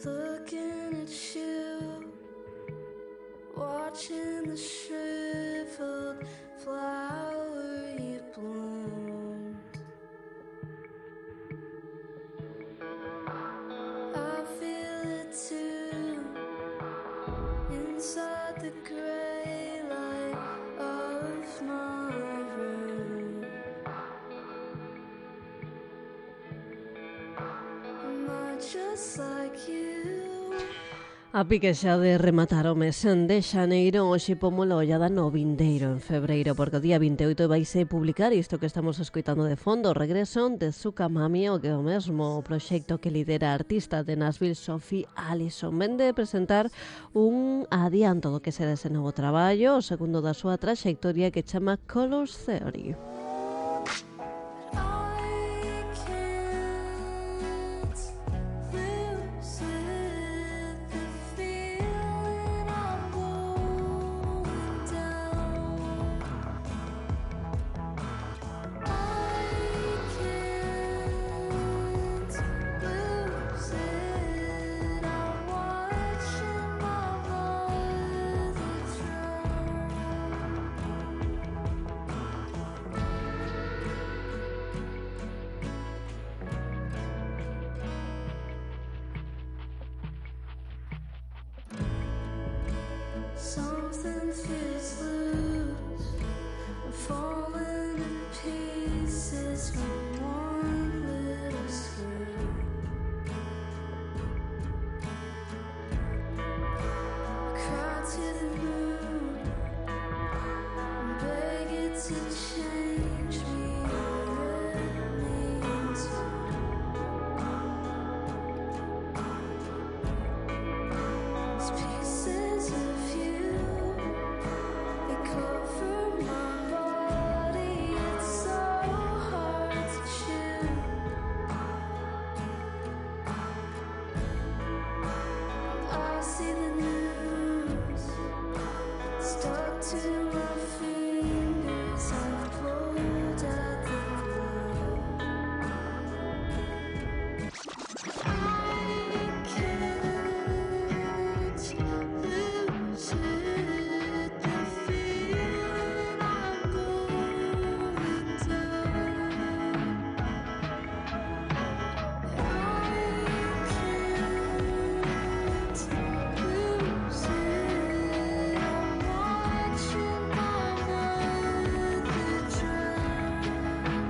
looking at you, watching the shriveled flower you bloomed. I feel it too, inside the gray light of my room. Am I just like you? A pique xa de rematar o mes de xaneiro, hoxe pómolo ollada no vindeiro en febreiro, porque o día 28 vaise publicar isto que estamos escoitando de fondo, o regreso de Suka Mami, o que é o mesmo proxecto que lidera a artista de Nashville, Sophie Allison. Vende presentar un adianto do que será ese novo traballo, o segundo da súa traxectoria, que chama Colors Theory. Something feels loose, I'm falling to pieces from one little screw. I cry to the moon and beg it to change me or it means it's pieces of you. Cover my body, it's so hard to chew. I see the news stuck to my fingers. I've pulled at the glue. I can't lose it. The feeling I'm going down. I can't lose it. I'm watching my mother drown.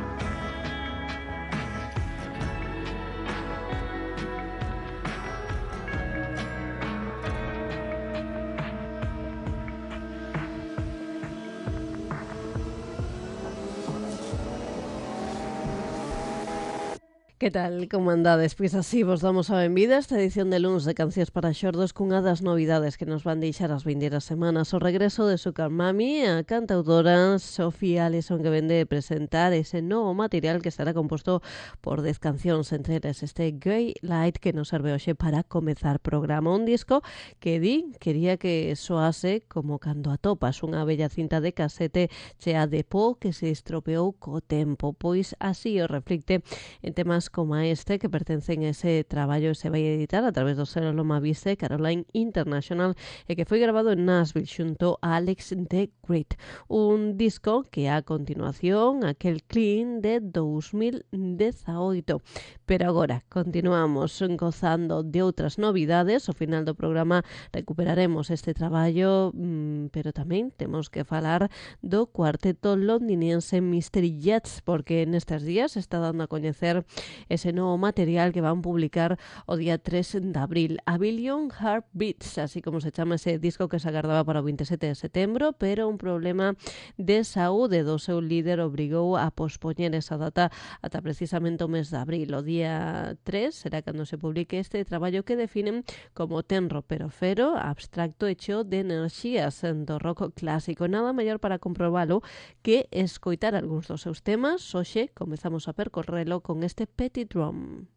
Que tal, como andades? Pois así vos damos a benvida a esta edición de lunes de Cancións para Xordos, cunha das novidades que nos van deixar as vindeiras semanas, o regreso de Suka Mami, a cantautora Sophie Allison, que vende presentar ese novo material que estará composto por 10 cancións, entre eles este Grey Light, que nos serve hoxe para comezar programa. Un disco que quería que soase como cando atopas unha bella cinta de casete chea de pó que se estropeou co tempo, pois así o reflicte en temas como este que pertencen a ese traballo que se vai editar a través do selo Loma Vista Caroline International e que foi grabado en Nashville xunto a Alex the Great, un disco que a continuación aquel Clean de 2018. Pero agora continuamos gozando de outras novidades. Ao final do programa recuperaremos este traballo, pero tamén temos que falar do cuarteto londinense Mystery Jets, porque nestes días está dando a coñecer ese novo material que van publicar o día 3 de abril, A Billion Heartbeats, así como se chama ese disco que se agardaba para o 27 de setembro, pero un problema de saúde do seu líder obrigou a pospoñer esa data ata precisamente o mes de abril. O día 3 será cando se publique este traballo que definen como tenro pero fero, abstracto e cheo de enerxías do rock clásico. Nada mellor para comprobalo que escoitar algúns dos seus temas. Hoxe comezamos a percorrelo con este Petit Drum.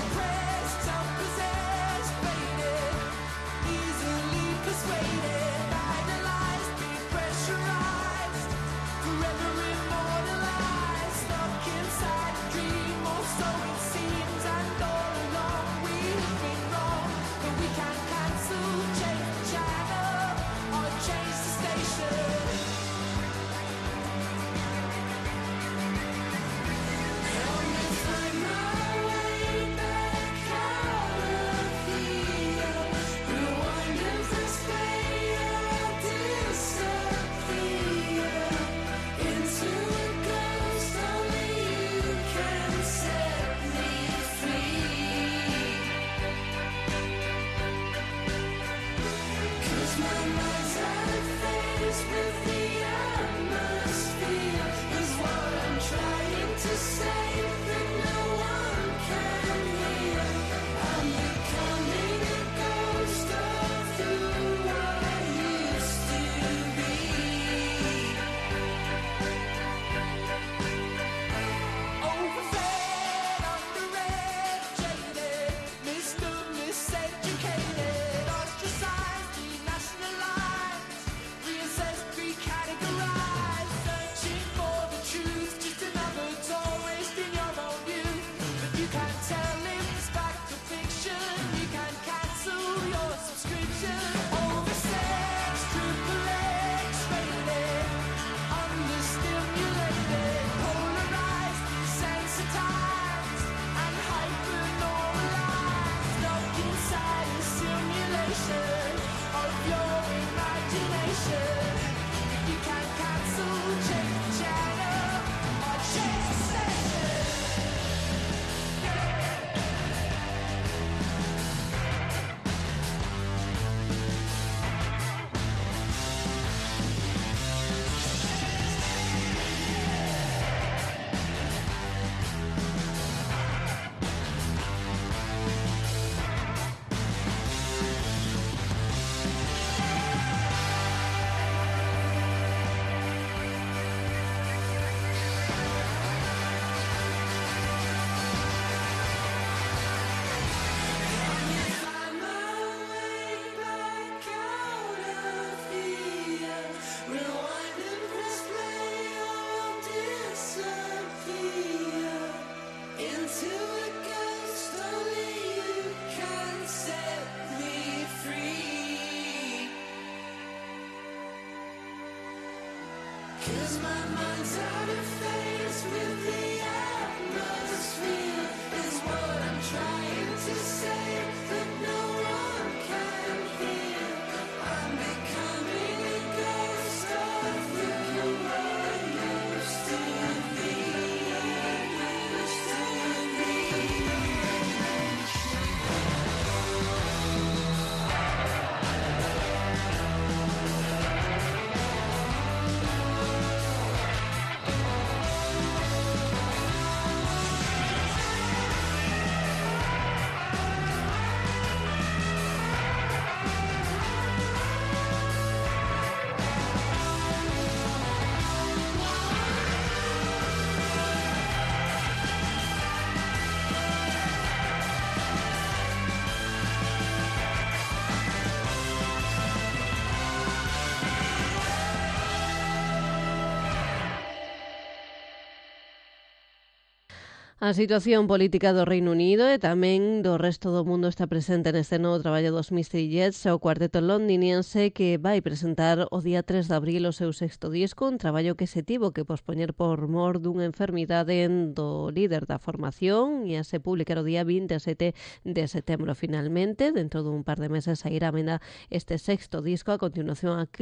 A situación política do Reino Unido e tamén do resto do mundo está presente neste novo traballo dos Mystery Jets, o cuarteto londiniense que vai presentar o día 3 de abril o seu sexto disco, un traballo que se tivo que pospoñer por mor dunha enfermidade do líder da formación e a se publicar o día 27 de setembro. Finalmente, dentro dun par de meses, sairá a venda este sexto disco a continuación a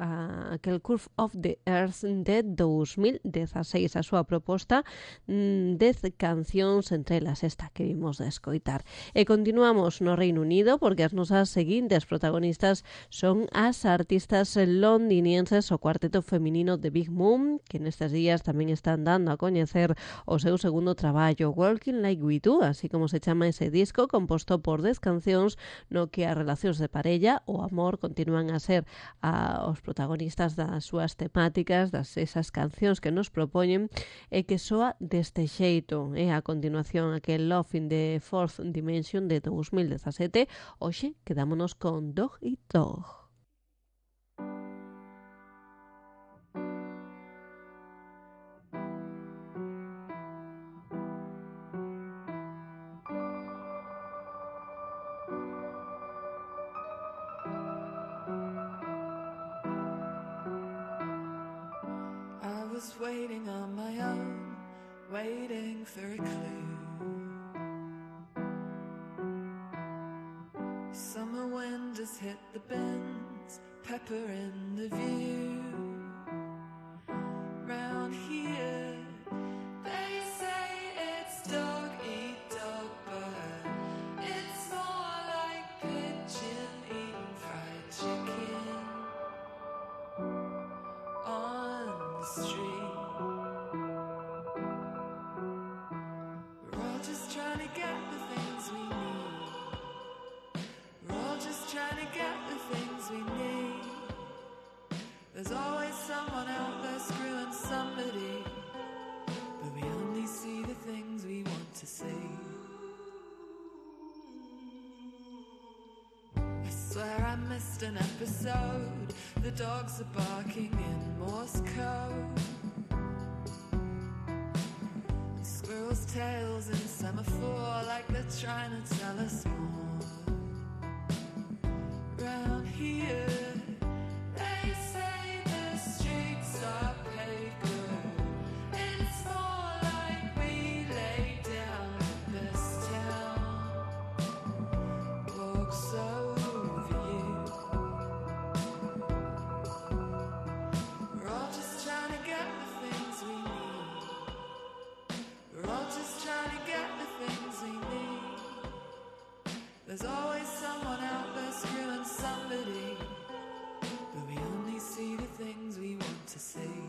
Aquel Curve of the Earth de 2016. A súa proposta 10 cancións, entre elas esta que vimos de escoitar. E continuamos no Reino Unido porque as nosas seguintes protagonistas son as artistas londinienses o cuarteto feminino de Big Moon, que nestes días tamén están dando a coñecer o seu segundo traballo, Walking Like We Do, así como se chama ese disco, composto por 10 cancións no que as relacións de parella o amor continúan a ser os protagonistas das súas temáticas, das esas cancións que nos propoñen e que soa deste xeito. e a continuación aquel Love in the Fourth Dimension de 2017. Hoxe quedámonos con Dog Eat Dog. I was waiting on my own, waiting for a clue. Summer wind has hit the bins, pepper in the view. Round here, they say it's dog eat dog, but it's more like pigeon eating fried chicken on the street. We're all just trying to get the things we need. We're all just trying to get the things we need. There's always someone out there screwing somebody, but we only see the things we want to see. I swear I missed an episode. The dogs are barking in Morse code. Squirrels' tails in semaphore, like they're trying to tell us more. Round here, they say the streets are paved good. It's more like we lay down in this town, walks over you. We're all just trying to get the things we need. We're all just trying to get the things we need. There's always someone out there screwing somebody, but we only see the things we want to see.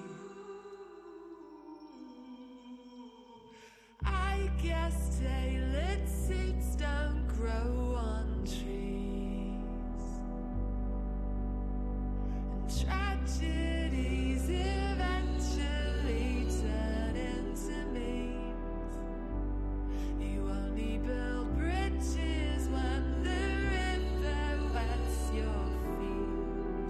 I guess tailored suits don't grow on trees, and tragedies eventually turn into memes. You only build bridges when the river wets your feet.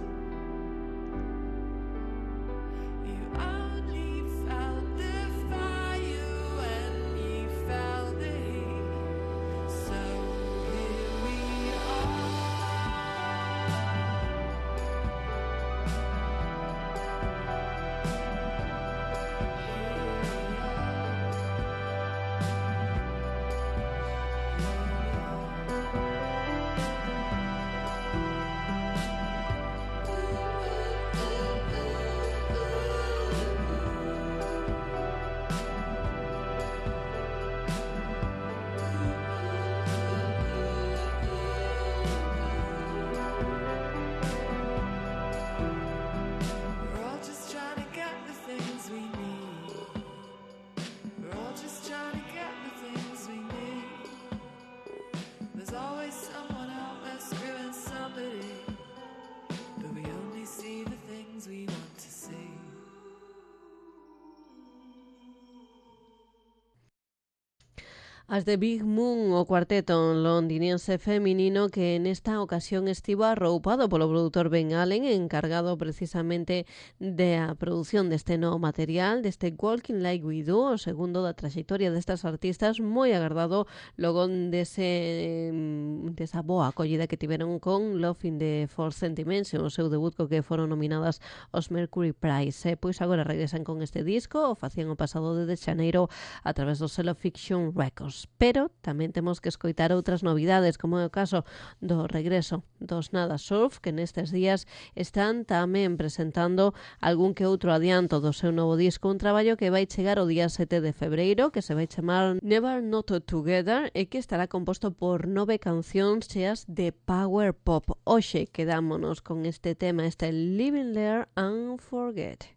You only felt the fire when you felt the heat. So here we are. We're all just trying to get the things we need. We're all just trying to get the things we need. There's always someone out there screwing somebody, but we only see the things we want to see. As de Big Moon, o cuarteto londinense feminino que en esta ocasión estivo arroupado polo produtor Ben Allen, encargado precisamente da produción deste novo material, deste Walking Like We Do, o segundo da traxectoria destas artistas, moi agardado logo desa boa acollida que tiveron con Love in the Fourth Dimension, o seu debut co que foron nominadas aos Mercury Prize. Pois agora regresan con este disco, o facían o pasado de xaneiro a través do selo Fiction Records. Pero tamén temos que escoitar outras novidades, como é o caso do regreso dos Nada Surf, que nestes días están tamén presentando algún que outro adianto do seu novo disco, un traballo que vai chegar o día 7 de febreiro, que se vai chamar Never Not Together e que estará composto por 9 cancións cheas de power pop. Hoxe quedámonos con este tema, este Living There and Forget.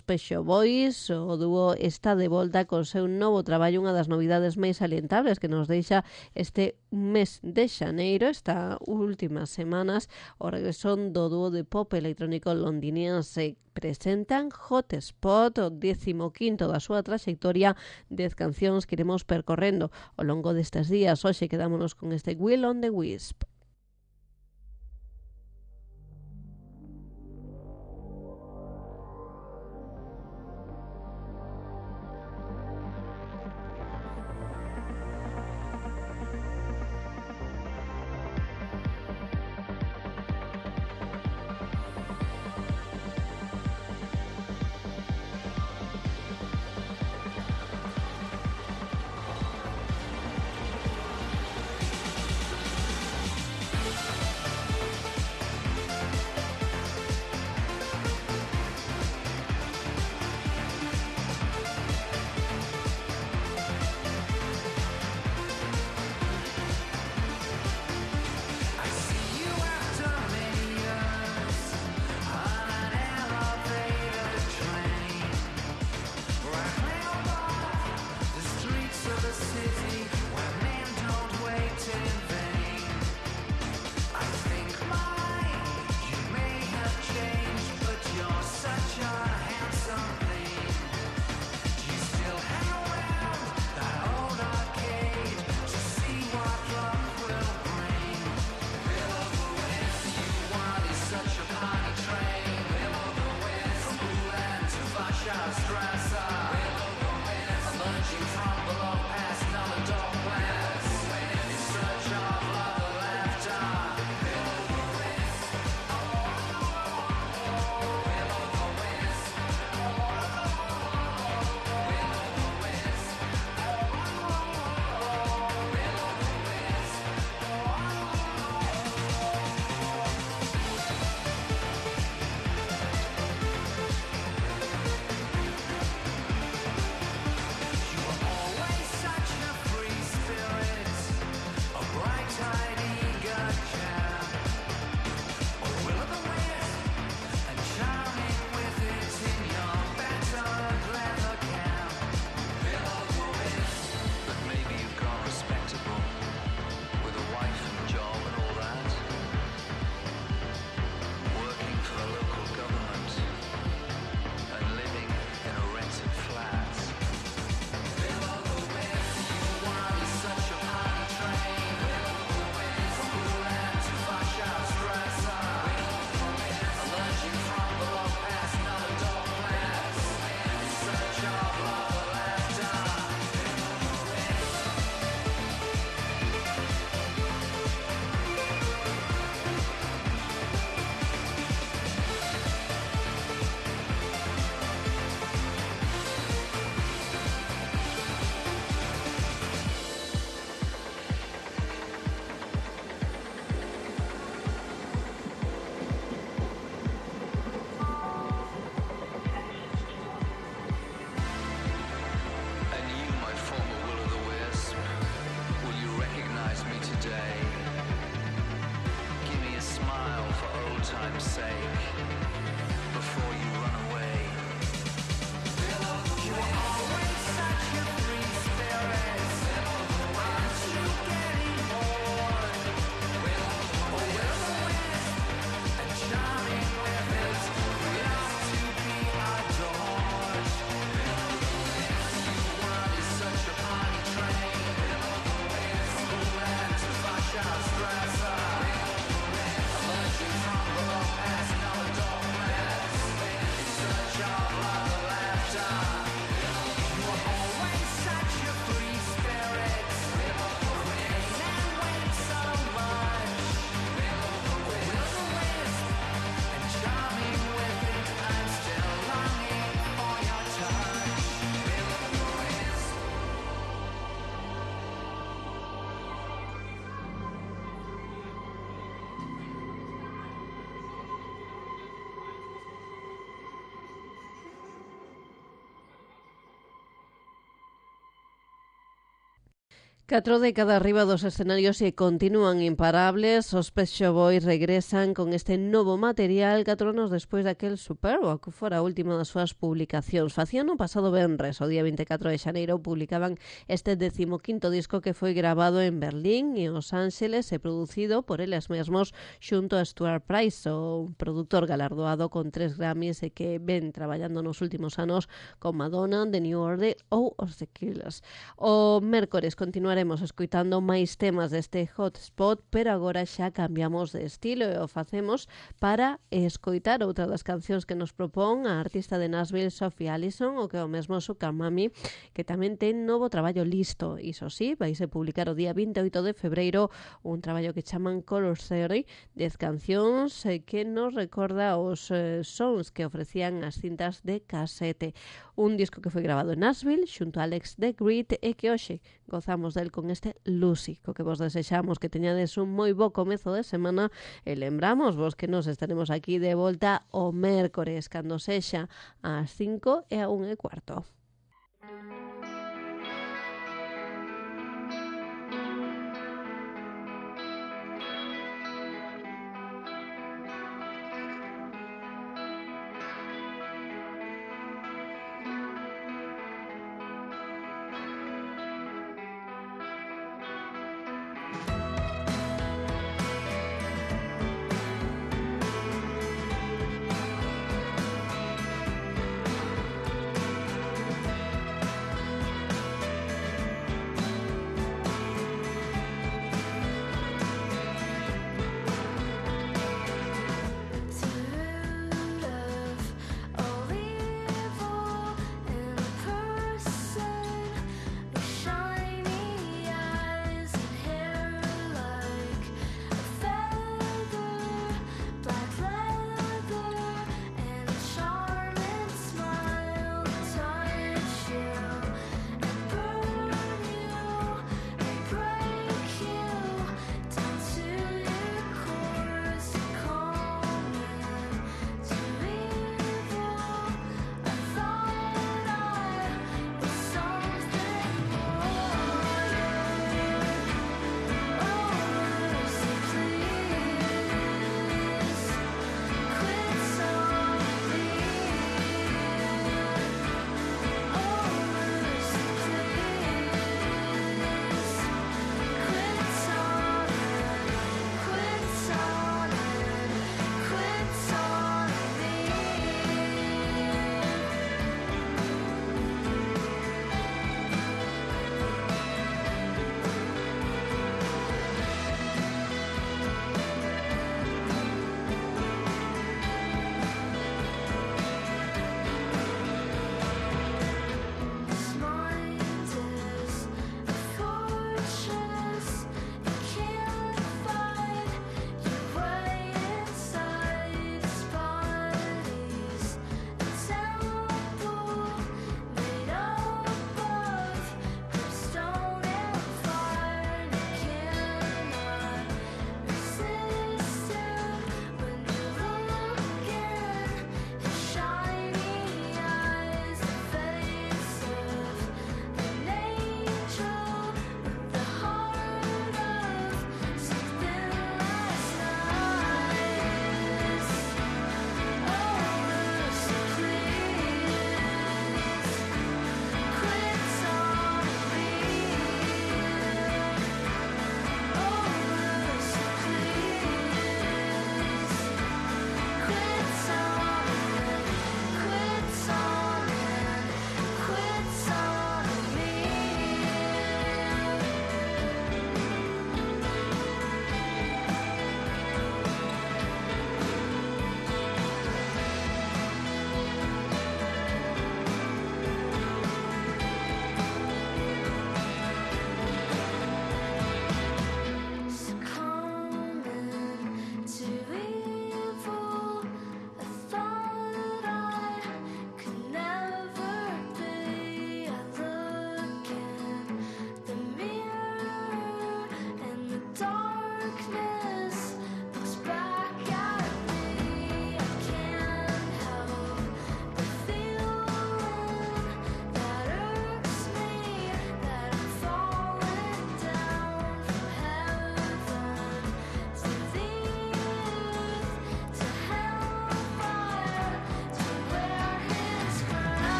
os Pet Shop Boys. O dúo está de volta con seu novo traballo, unha das novidades máis salientables que nos deixa este mes de xaneiro, esta últimas semanas, o regreso do dúo de pop electrónico londiniense. Presentan Hotspot, o 15º da súa traxectoria, 10 cancións que iremos percorrendo ao longo destes días. Hoxe quedámonos con este Will on the Wisp. 4 décadas arriba dos escenarios e continúan imparables. Os Pet Shop Boys regresan con este novo material 4 anos despois daquel Superbook, que fora a última das súas publicacións. Facían no pasado venres, o día 24 de xaneiro, publicaban este 15º disco que foi grabado en Berlín e Los Ángeles e producido por eles mesmos xunto a Stuart Price, o produtor galardoado con 3 Grammys e que ven traballando nos últimos anos con Madonna, The New Order ou os The Killers. O mércores continuaremos escoitando máis temas deste hotspot, pero agora xa cambiamos de estilo e o facemos para escoitar outra das cancións que nos propón a artista de Nashville, Sophie Allison, o que é o mesmo Sugar Mami, que tamén ten novo traballo listo. Iso sí, vaise publicar o día 28 de febreiro un traballo que chaman Color Theory, 10 cancións que nos recorda os sons que ofrecían as cintas de casete. Un disco que foi grabado en Nashville xunto a Alex The Great e que hoxe gozamos del con este Lucy, co que vos desexamos que teñades un moi bo comezo de semana e lembramos vos que nos estaremos aquí de volta o mércores cando sexa ás 5 e a 1:15.